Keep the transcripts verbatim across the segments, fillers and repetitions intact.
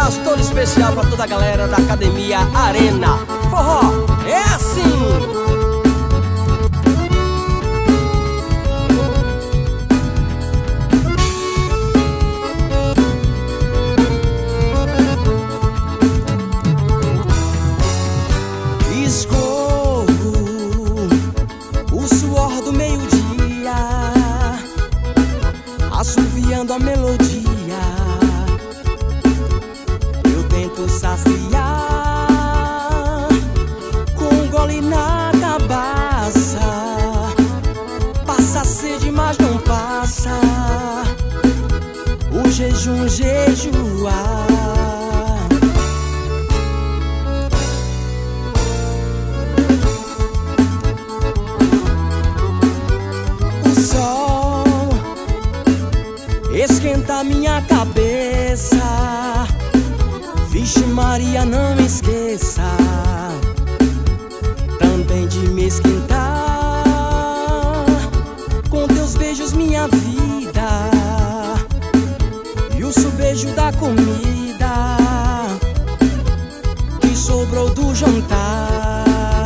abraço todo especial pra toda a galera da Academia Arena. Forró é assim. Assoviando a melodia, eu tento saciar com um gole na cabaça. Passa a sede, mas não passa o jejum jejuar. Esquenta minha cabeça, vixe Maria, não esqueça também de me esquentar com teus beijos, minha vida, e o subejo da comida que sobrou do jantar.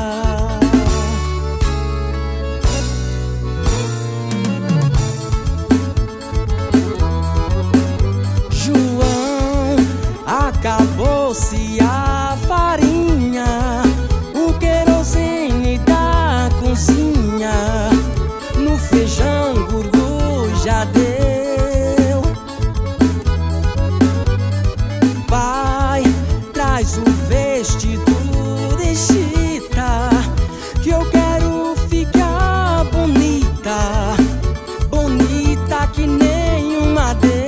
Acabou-se a farinha, o querosene da cozinha, no feijão gurgu já deu. Pai, traz o vestido de chita, que eu quero ficar bonita, bonita que nem uma deusa.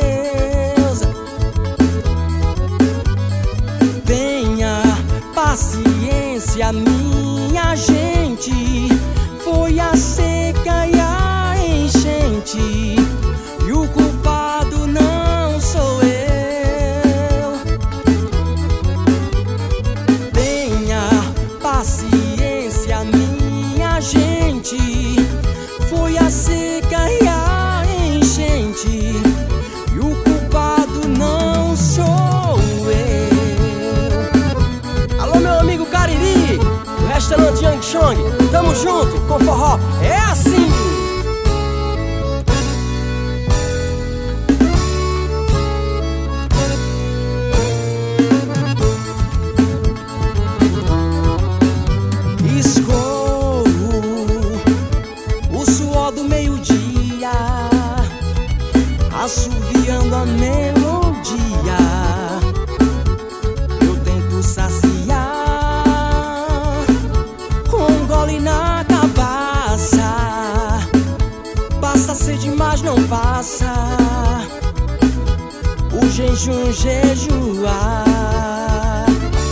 Paciência, minha gente, foi a seca e a enchente, e o culpado não sou eu. Tenha paciência, minha gente, foi a seca e a enchente, e o culpado não sou eu. Cariri, o restaurante Yang Chong, tamo junto com forró, é assim. Escorro o suor do meio-dia, assoviando a melodia, eu tento saciar na cabaça. Passa a sede, mas não passa o jejum jejuar.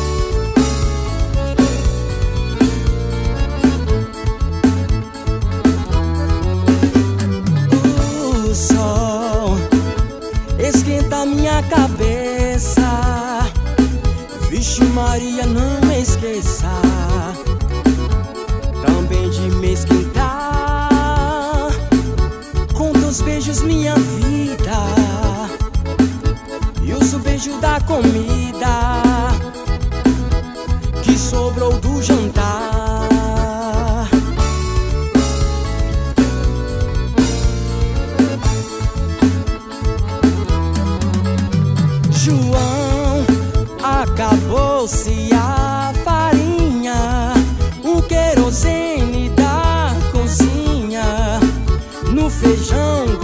O sol esquenta minha cabeça, vixe Maria, não me esqueça também de me esquentar com teus beijos, minha vida, e o subejo da comida que sobrou do jantar. João, acabou-se a farinha, o querosene da cozinha, no feijão